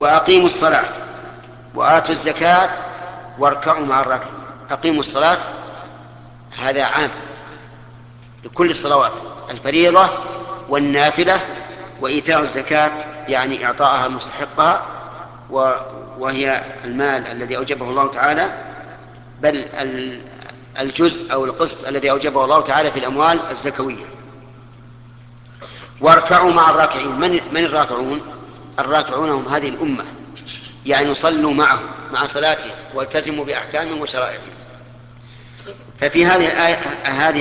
وأقيموا الصلاة وآتوا الزكاة واركعوا مع الراكعين. أقيموا الصلاة هذا عام لكل الصلوات، الفريضة والنافلة، وإيتاء الزكاة يعني إعطاءها مستحقها، وهي المال الذي أوجبه الله تعالى، بل الجزء أو القسط الذي أوجبه الله تعالى في الأموال الزكوية. واركعوا مع الراكعين. من الراكعون؟ الراكعون هم هذه الأمة، يعني صلوا معهم مع صلاتهم والتزموا بأحكامهم وشرائعهم. ففي هذه الآية هذه